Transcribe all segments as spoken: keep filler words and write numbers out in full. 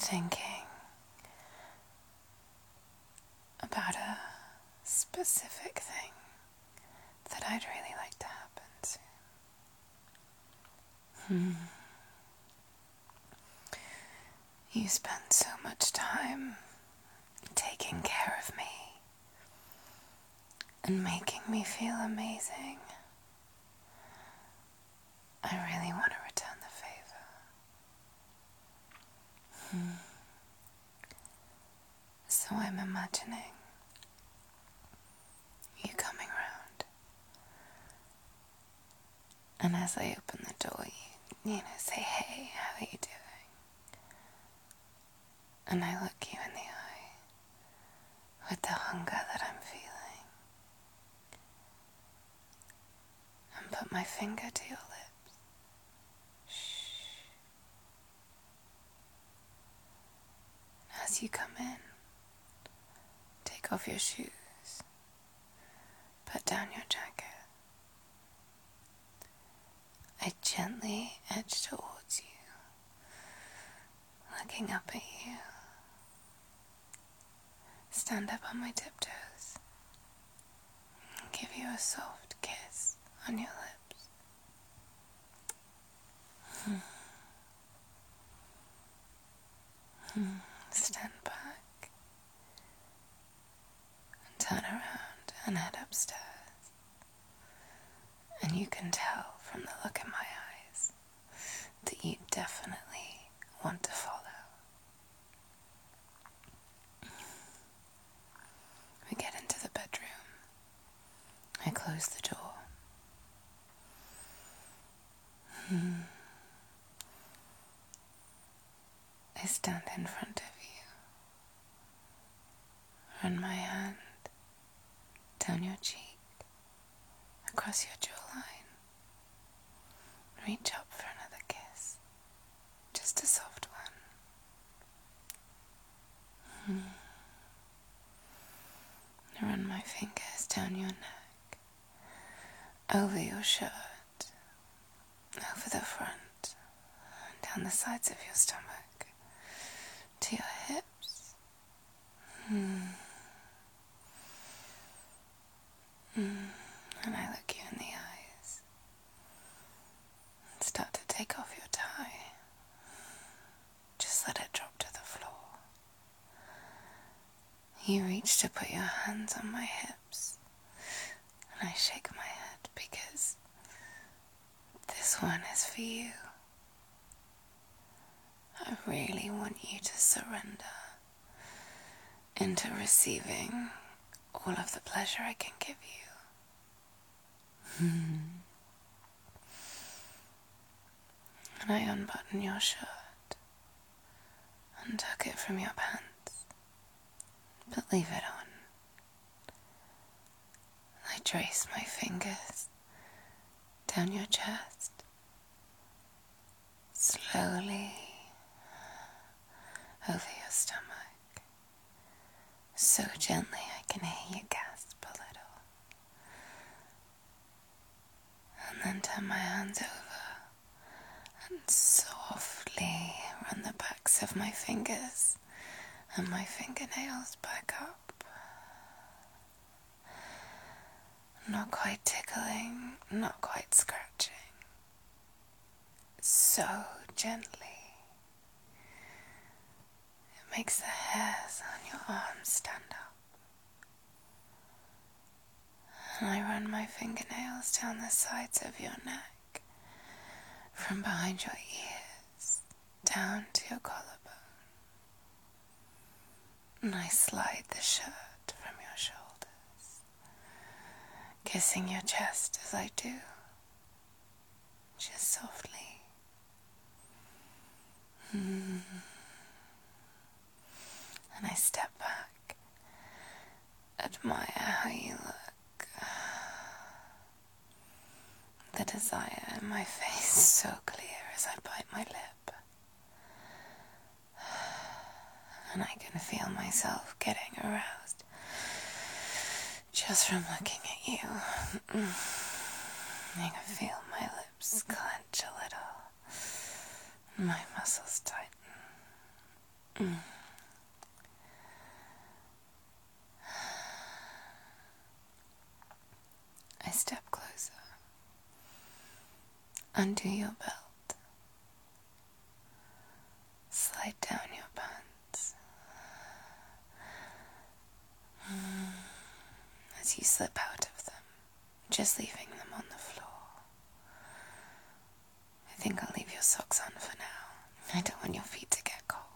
thinking about a specific thing that I'd really like to happen soon. Hmm. You spend so much time taking care of me and making me feel amazing. I really want to return the favor. Hmm. So I'm imagining you coming round, and as I open the door, you, you know, say, "Hey, how are you doing?" And I look you in the eye with the hunger that I'm feeling, and put my finger to your lips. Shh. As you come in, take off your shoes, put down your jacket. I gently edge towards you, looking up at you. Stand up on my tiptoes and give you a soft kiss on your lips. Hmm. Hmm. Stand back and turn around and head upstairs. And you can tell from the look in my eyes that you definitely want to follow. We get into the bedroom. I close the door. Hmm. I stand in front of you. Run my hand down your cheek, across your jawline. Reach up for another kiss. Just a soft one. Hmm. Run my fingers down your neck, over your shirt, over the front, down the sides of your stomach, to your hips. Hmm. Hmm. And I look you in the eyes and start to take off your tie. Just let it drop to the floor. You reach to put your hands on my hips, and I shake my head because this one is for you. I really want you to surrender into receiving all of the pleasure I can give you. Hmm. And I unbutton your shirt and tuck it from your pants. But leave it on. I trace my fingers down your chest, slowly over your stomach, so gently I can hear you gasp a little. And then turn my hands over and softly run the backs of my fingers and my fingernails back up. Not quite tickling, not quite scratching. So gently. It makes the hairs on your arms stand up. And I run my fingernails down the sides of your neck, from behind your ears, down to your collarbone. And I slide the shirt from your shoulders, kissing your chest as I do, just softly. Mm. And I step back, admire how you look. The desire in my face so clear as I bite my lip. And I can feel myself getting aroused just from looking at you. I can feel my lips clench a little, my muscles tighten. Mm. I step closer. Undo your belt. Slide down your pants. Mm. As you slip out of them, just leaving them on the floor. I think I'll leave your socks on for now. I don't want your feet to get cold.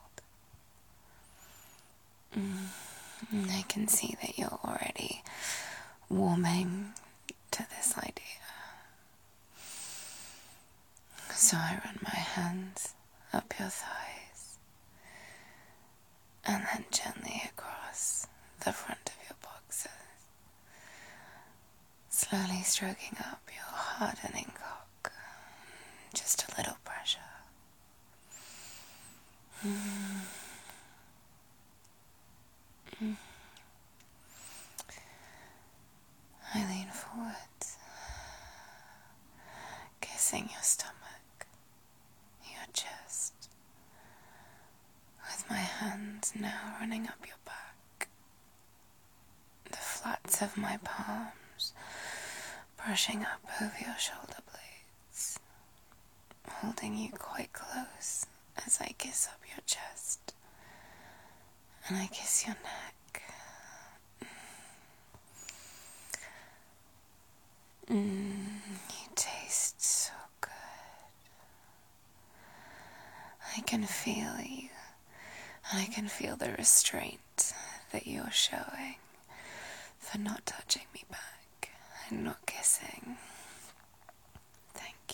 Mm. I can see that you're already warming to this idea. So I run my hands up your thighs and then gently across the front of your boxers, slowly stroking up your hardening cock. Just a little pressure. Mm. Mm. I lean forward, kissing your stomach, your chest, with my hands now running up your back, the flats of my palms brushing up over your shoulder blades, holding you quite close as I kiss up your chest, and I kiss your neck. Mm, you taste so good. I can feel you, and I can feel the restraint that you're showing for not touching me back and not kissing. Thank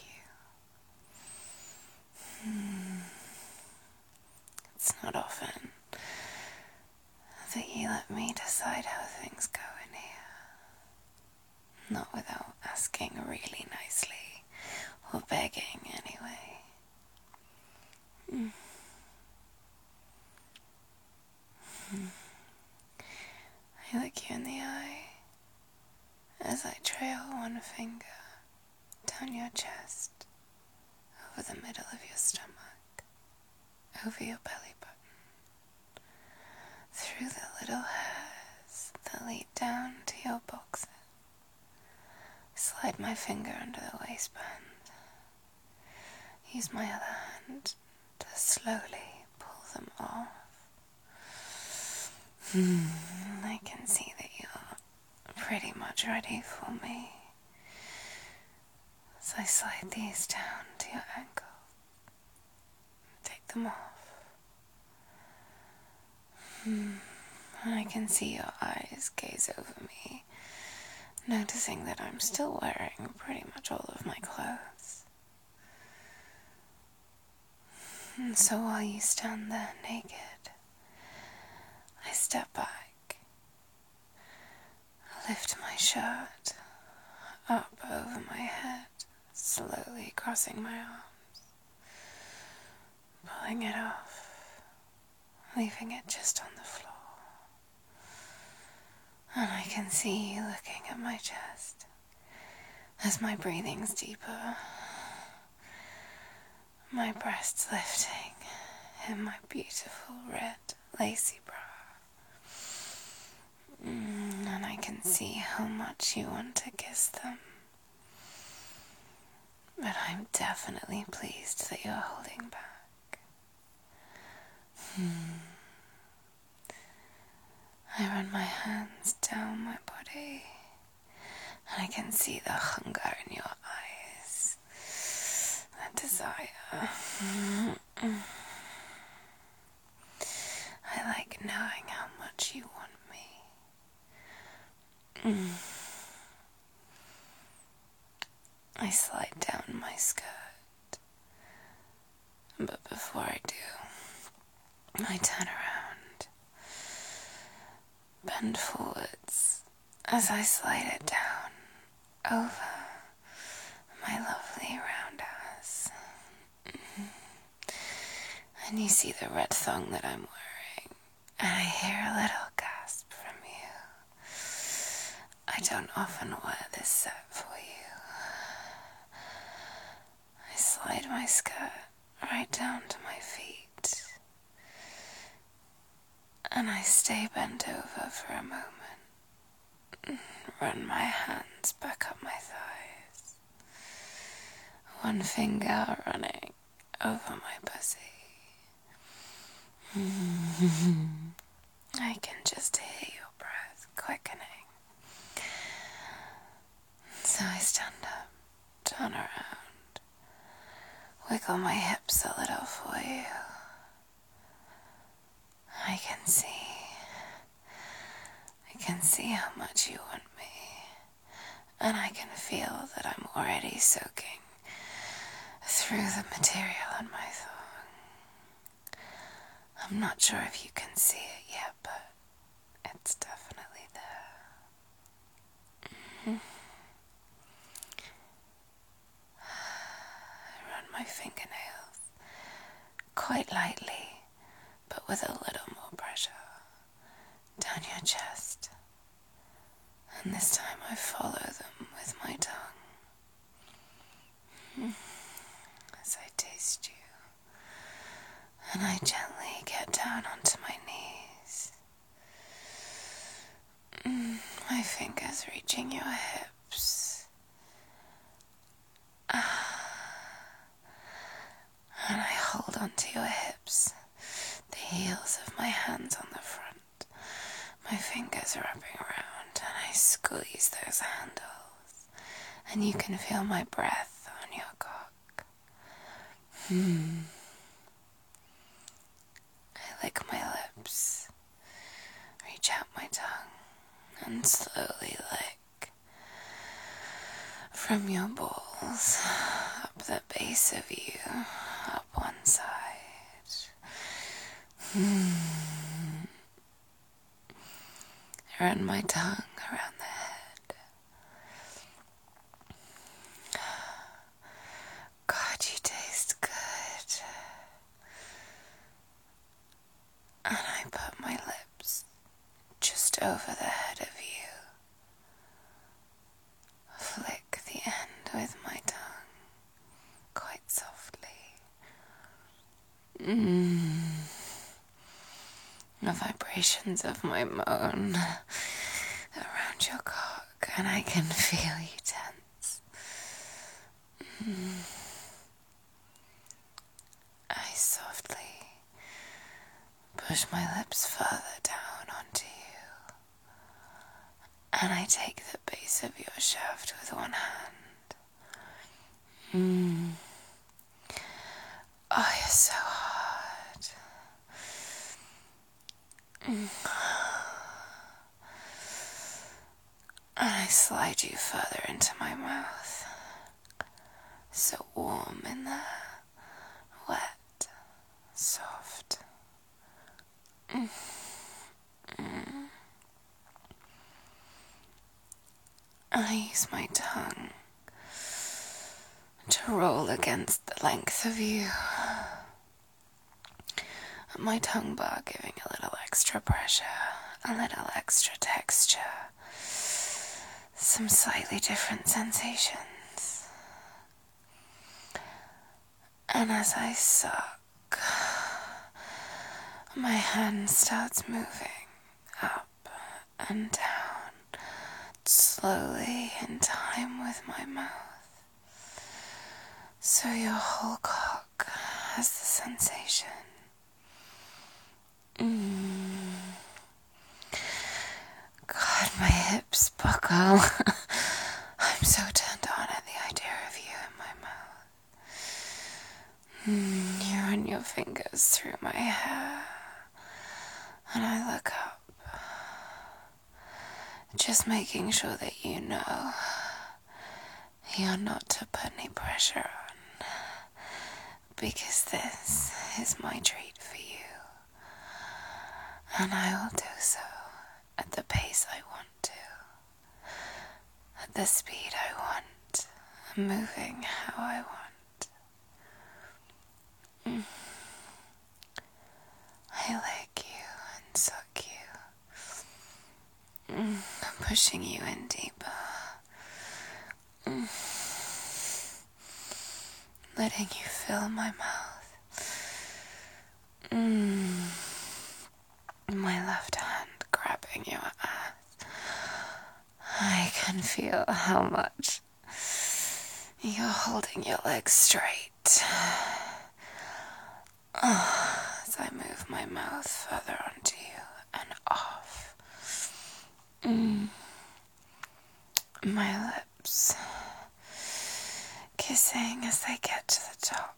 you. Mm. It's not often that you let me decide how things go in here. Not without asking really nicely, or begging anyway. Mm. Mm. I look you in the eye as I trail one finger down your chest, over the middle of your stomach, over your belly button, through the little hairs that lead down to your boxer. Slide my finger under the waistband. Use my other hand to slowly pull them off. Hmm, I can see that you're pretty much ready for me. So I slide these down to your ankle. Take them off. Hmm, and I can see your eyes gaze over me, noticing that I'm still wearing pretty much all of my clothes. And so while you stand there naked, I step back, lift my shirt up over my head, slowly crossing my arms, pulling it off, leaving it just on the floor. And I can see you looking at my chest as my breathing's deeper, my breasts lifting in my beautiful red lacy bra. Mm, and I can see how much you want to kiss them. But I'm definitely pleased that you're holding back. Hmm. I run my hands down my body, and I can see the hunger in your eyes, that desire. Mm-mm. I like knowing how much you want me. Mm. I slide down my skirt, but before I do, I turn around, bend forwards as I slide it down over my lovely round ass. Mm. And you see the red thong that I'm wearing, and I hear a little gasp from you. I don't often wear this set for you. I slide my skirt right down to my feet, And I stay bent over for a moment, run my hands back up my thighs, one finger running over my pussy. I can just hear your breath quickening. So I stand up, turn around, wiggle my hips a little for you. I can see, I can see how much you want me, and I can feel that I'm already soaking through the material on my thong. I'm not sure if you can see it yet, but it's definitely there. Mm-hmm. I run my fingernails quite lightly, but with a little more pressure, down your chest, and this time I follow them with my tongue, as I taste you, and I gently get down onto my knees, my fingers reaching your hips, and I hold onto your hips, the heels of my hands on the front, my fingers wrapping around, and I squeeze those handles, and you can feel my breath on your cock. Hmm. I lick my lips, reach out my tongue, and slowly lick from your balls, up the base of you, up one side. Hmm. Run my tongue around the head. God, you taste good. And I put my lips just over the head of you. Flick the end with my tongue, quite softly. Mm. The vibrations of my moan around your cock, and I can feel you tense. Mm. I softly push my lips further down onto you, and I take the base of your shaft with one hand. Mm. Oh, you're so hard. Mm. And I slide you further into my mouth. So warm in there, wet, soft. Mm. Mm. I use my tongue to roll against the length of you. My tongue bar giving a little extra pressure, a little extra texture, some slightly different sensations. And as I suck, my hand starts moving up and down, slowly in time with my mouth. So your whole cock has the sensation. Mm. God, my hips buckle. I'm so turned on at the idea of you in my mouth. Mm. You run your fingers through my hair, and I look up, just making sure that you know you're not to put any pressure on, because this is my treat for you. And I will do so at the pace I want to, at the speed I want, moving how I want. Mm. I lick you and suck you, mm. pushing you in deeper, mm. letting you fill my mouth. Mm. my left hand grabbing your ass. I can feel how much you're holding your legs straight. As I move my mouth further onto you and off. Mm. My lips kissing as they get to the top.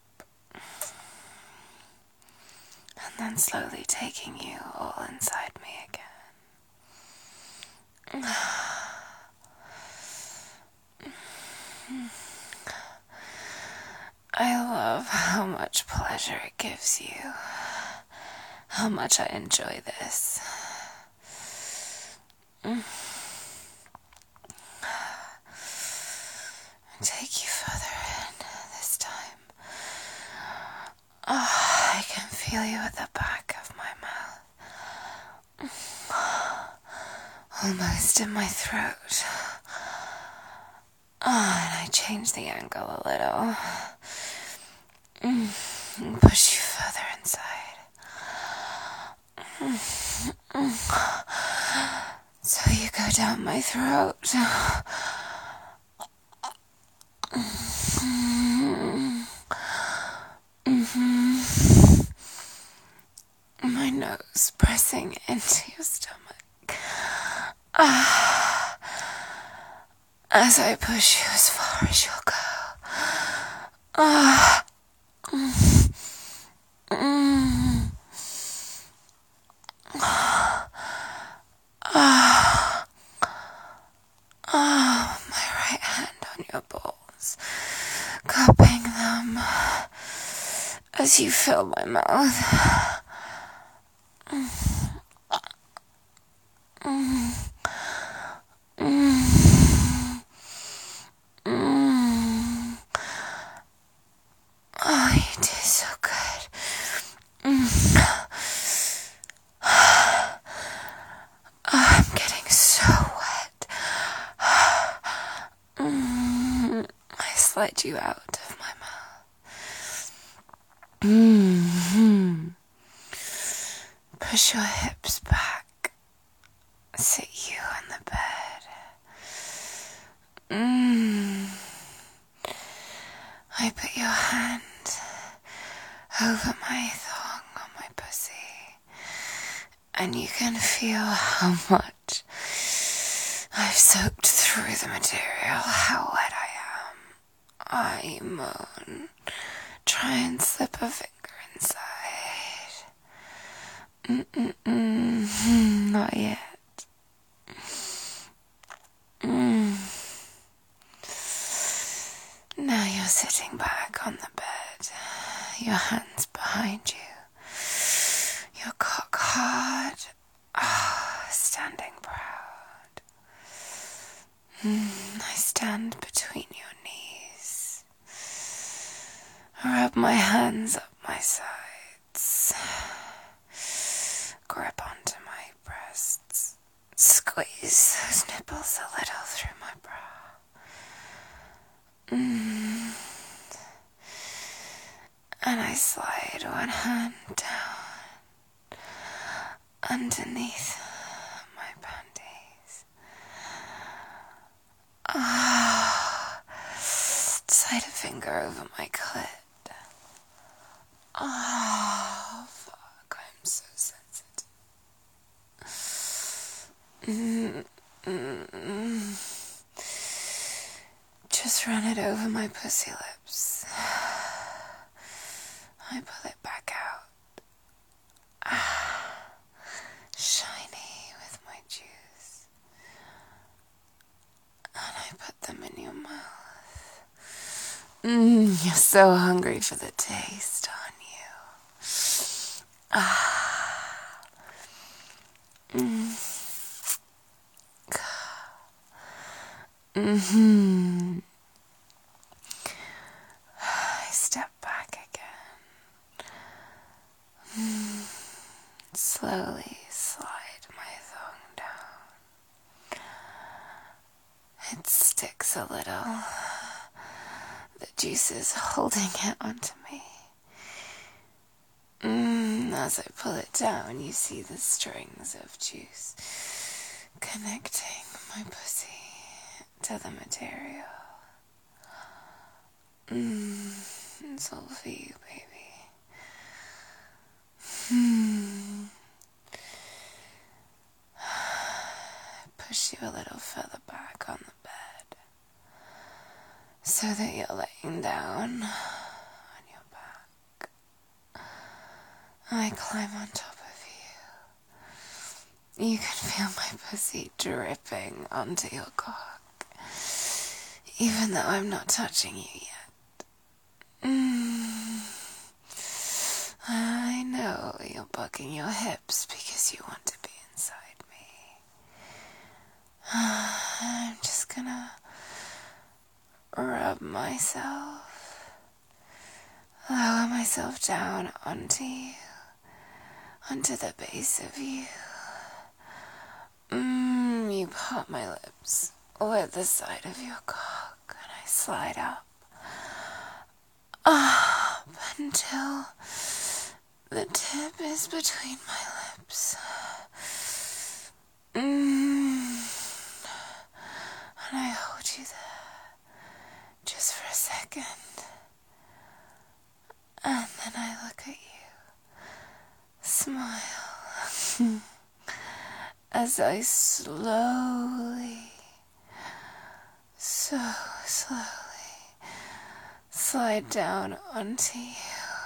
And then slowly taking you all inside me again. I love how much pleasure it gives you, how much I enjoy this. Take you further in this time. Oh, I can feel you at the back of my mouth, almost in my throat. Oh, and I change the angle a little. And push you further inside. So you go down my throat. Mm-hmm. My nose pressing into your stomach. Ah. As I push you as far as you'll go. Ah. Mm. Mm. Ah. Ah. Ah. My right hand on your balls, cupping them as you fill my mouth. Mm. Mm. Mm. Mm. Oh, you do so good. Mm. Oh, I'm getting so wet. Mm. I slide you out of my mouth. Mm-hmm. Push your hips back. Sit you on the bed. Mm. I put your hand over my thong on my pussy, and you can feel how much I've soaked through the material, how wet I am. I moan, try and slip a finger inside. Mm-mm-mm, not yet. Mm. Now you're sitting back on the bed, your hands behind you, your cock hard, ah, oh, standing proud. Mm, I stand between your knees, rub my hands up my sides, grip onto my breasts, squeeze those nipples a little through my bra. Mm. And I slide one hand down underneath my panties. Ah, slide a finger over my clit. Ah, fuck, I'm so sensitive. Mm, mm, mm. Just run it over my pussy lips. I pull it back out. Ah, shiny with my juice. And I put them in your mouth. Mmm, you're so hungry for the taste, aren't you? Ah. Mmm. Mm-hmm. I step back again. Mm. Slowly slide my thong down. It sticks a little. The juice is holding it onto me. Mm, as I pull it down, you see the strings of juice connecting my pussy to the material. Mmm, it's all for you, baby. Hmm. Push you a little further back on the bed so that you're laying down on your back. I climb on top of you. You can feel my pussy dripping onto your cock, even though I'm not touching you yet. Mm. I know you're bucking your hips because you want to be inside me. I'm just gonna rub myself, lower myself down onto you, onto the base of you. Mmm, you pop my lips with the side of your cock, and I slide up, up until the tip is between my lips. Mmm. And I hold you there just for a second. And then I look at you, smile, as I slowly, so slowly slide down onto you.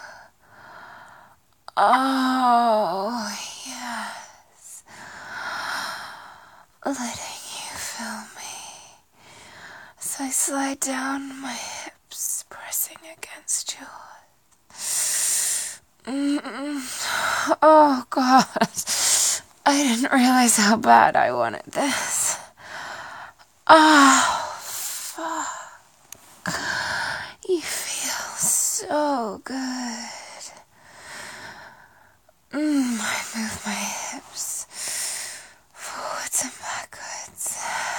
Oh, yes. Letting you feel me as I slide down my hips, pressing against yours. Mm-mm. Oh, God. I didn't realize how bad I wanted this. Oh, fuck. You feel so good. Mm, I move my hips forwards and backwards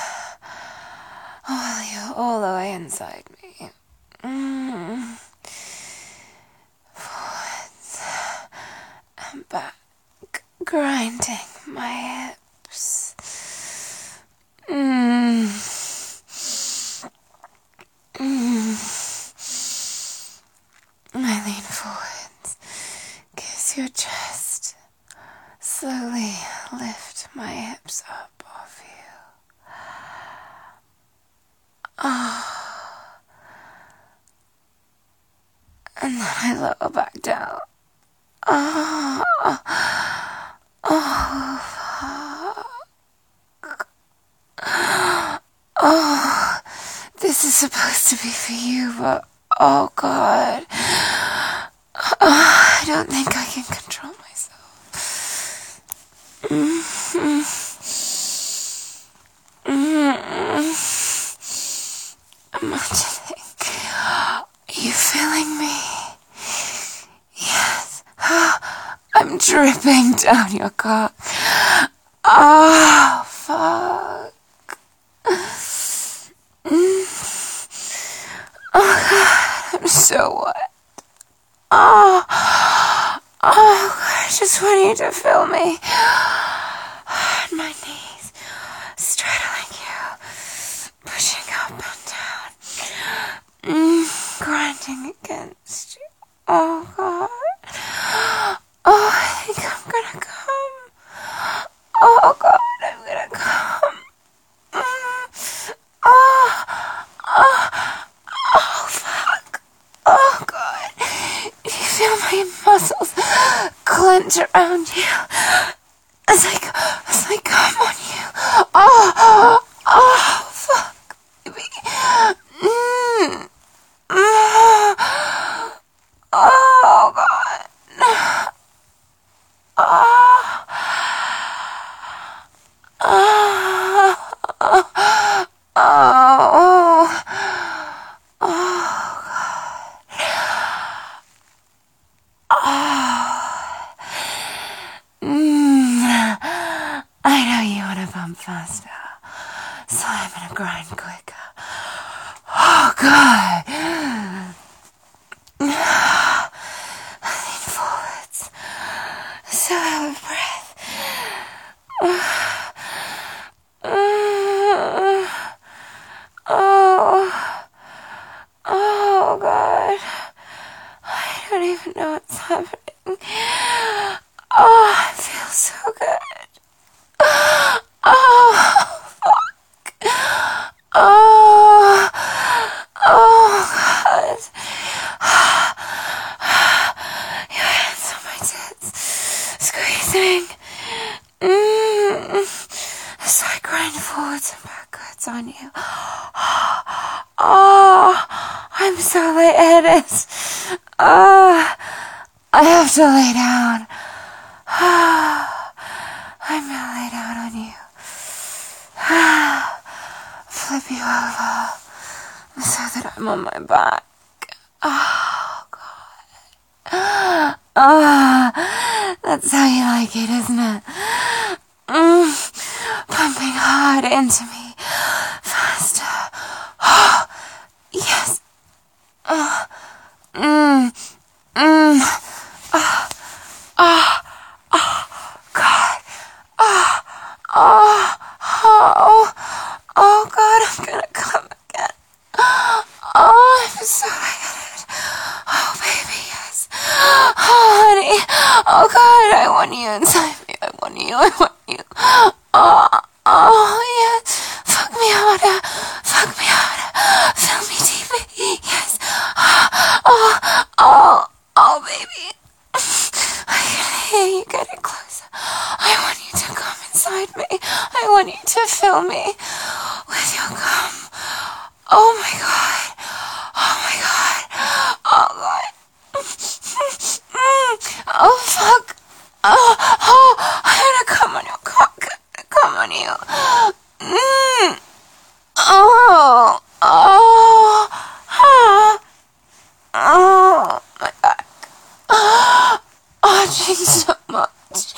while you're all the way inside me. Mm. Forwards and back, grinding my hips. Mm. Mm. I lean forwards, kiss your chest, slowly lift my hips up off you. Ah. And then I lower back down. Ah. Oh, fuck. Oh, this is supposed to be for you, but oh, God. Oh, I don't think I can control myself. Mm-hmm. Mm-hmm. Imagining you feeling me. Yes. I'm dripping down your cock. Oh, fuck. Mm. Oh, God, I'm so wet. Oh, oh, God, I just want you to feel me. On my knees, straddling you, pushing up and down, mm, grinding against you. Oh, God. Oh, I think I'm gonna come. Oh, God, I'm gonna come. Mm. Oh, oh, oh, fuck. Oh, God. You feel my muscles clench around you as I, as I come on you. Oh, oh, fuck, baby. Mm. Mm. Oh, God. Oh. Oh. Oh. Oh. Oh, God. Oh. Mm. I know you want to bump faster, so I'm going to grind quicker. Oh, God. I lean forwards, I'm so lightheaded. Uh, I have to lay down. I'm gonna lay down on you. Flip you over so that I'm on my back. Oh, God. Oh, that's how you like it, isn't it? Mm, pumping hard into me. Faster. Oh, yes. Uh, mm, mm. Oh, oh, oh, God. Oh, oh, oh, oh, God, I'm gonna come again. Oh, I'm so excited. Oh, baby, yes. Oh, honey. Oh, God, I want you inside me. I want you. I want you. Oh, oh, yes. Fuck me harder. Fuck me harder. Fill me deeper. Yes. Oh, oh, oh, baby. I can hear you getting closer. I want you to come inside me. I want you to fill me with your cum. Oh, my God. Oh, my God. Oh, God. Oh, fuck. Oh, oh, I'm gonna come on your cock. Come on you. Mm. Oh, oh, oh, oh, my back. Oh, arching so much.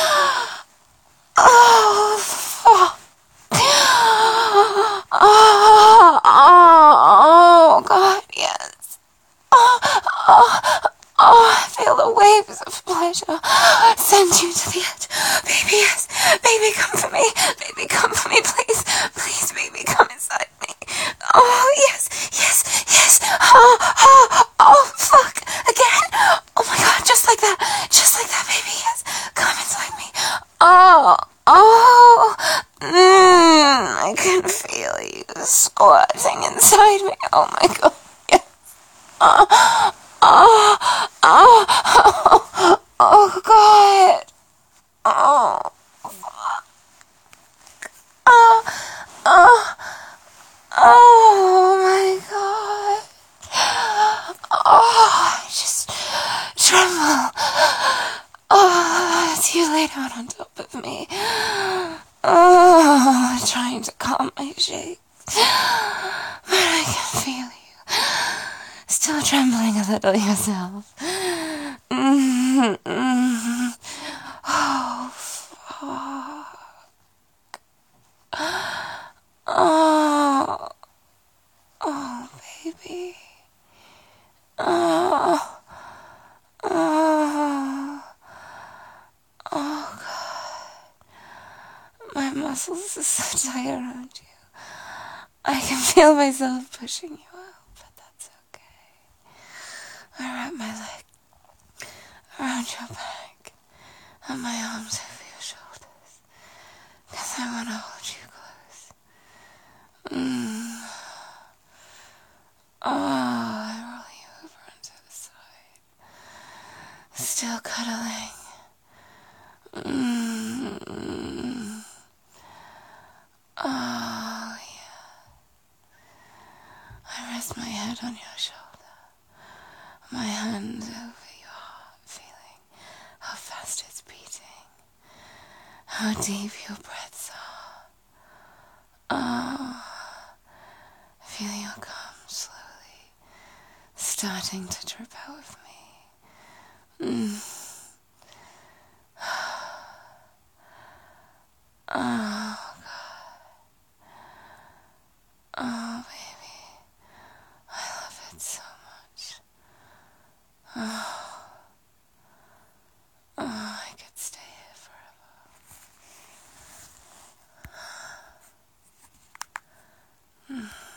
Oh, fuck. Oh, oh, oh, God, yes. Oh, oh, oh, I feel the waves of pleasure send you to the edge. Baby, yes. Baby, come for me. Baby, come for me, please. Please, baby, come inside me. Oh, yes, yes, yes. Oh, oh, oh, fuck. Again. Oh, my God, just like that. Just like that, baby, yes. Come inside me. Oh, oh. Mm, I can feel you squatting inside me. Oh, my God, yes. Oh, oh, oh, oh, oh, God. Oh, fuck. Oh, oh, oh, my God. Oh, I just tremble. Oh, as you lay down on top of me. Oh, trying to calm my shakes. But I can feel you. Still trembling a little yourself. Mm-hmm, mm-hmm. Oh, fuck. Oh, oh, baby. Oh, oh, oh, God. My muscles are so tight around you. I can feel myself pushing you out, but that's okay. I wrap my leg around your back and my arms over your shoulders, because I want to hold you close. Mm. Oh, I roll you over onto the side, still cuddling. Mm. Oh, yeah. I rest my head on your shoulder, my hand over your heart, feeling how fast it's beating, how deep your breaths are. Oh, feeling your cum slowly starting to drip out of me. Mm. Oh, God. Oh, baby. I love it so much. Oh, oh, I could stay here forever. Mm.